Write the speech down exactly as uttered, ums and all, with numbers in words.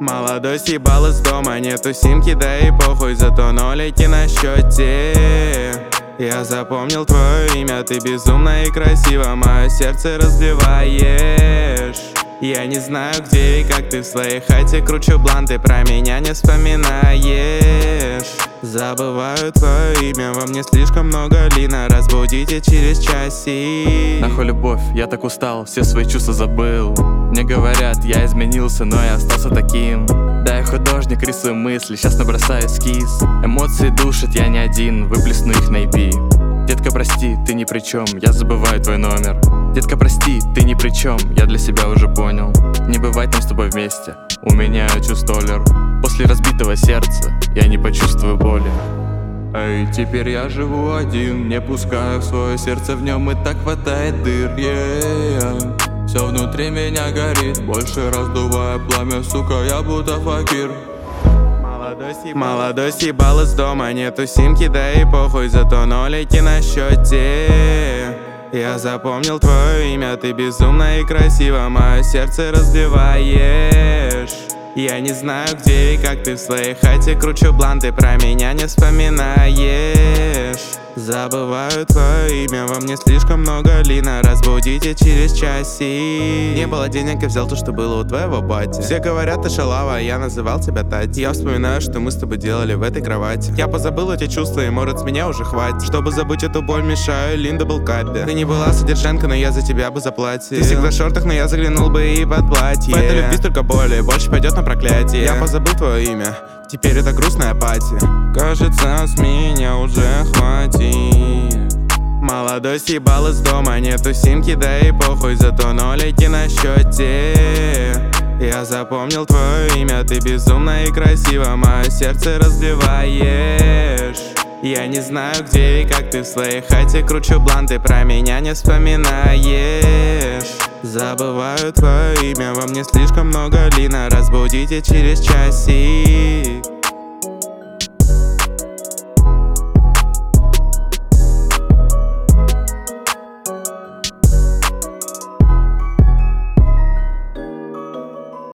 Молодой съебал из дома, нету симки, да и похуй, зато нолики на счете. Я запомнил твое имя, ты безумно и красиво мое сердце разбиваешь. Я не знаю, где и как ты в своей хате кручу бланты, про меня не вспоминаешь. Забываю твое имя, во мне слишком много лина, разбудите через часик. Нахуй любовь, я так устал, все свои чувства забыл. Мне говорят, я изменился, но я остался таким. Да, я художник, рисую мысли, сейчас набросаю эскиз. Эмоции душат, я не один, выплесну их на и пи. Детка, прости, ты ни при чем, я забываю твой номер. Детка, прости, ты ни при чем, я для себя уже понял. Не бывать нам с тобой вместе, у меня чувстволер. После разбитого сердца я не почувствую боли. Эй, теперь я живу один, не пускаю в свое сердце, в нем и так хватает дыр, yeah. Все внутри меня горит, больше раздувая пламя, сука, я будто факир. Молодой съебал из дома, нету симки, да и похуй, зато нолики на счете. Я запомнил твое имя, ты безумно и красиво мое сердце разбиваешь. Я не знаю, где и как ты в своей хате кручу бланты, про меня не вспоминаешь. Забываю твое имя, во мне слишком много лина, разбудите через часик. Не было денег, я взял то, что было у твоего бати. Все говорят, ты шалава, я называл тебя Тати. Я вспоминаю, что мы с тобой делали в этой кровати. Я позабыл эти чувства, и может с меня уже хватит. Чтобы забыть эту боль, мешаю Линда был капи. Ты не была содержанка, но я за тебя бы заплатил. Ты всегда в шортах, но я заглянул бы и под платье. В этой любви столько боли, больше пойдет на проклятие. Я позабыл твое имя, теперь это грустная апатия. Кажется, с меня уже хватит. Молодой съебал из дома, нету симки, да и похуй, зато нолики на счете. Я запомнил твое имя, ты безумно и красиво мое сердце разбиваешь. Я не знаю, где и как ты в своей хате кручу бланты, про меня не вспоминаешь. Забываю твое имя, во мне слишком много лина, разбудите через часик.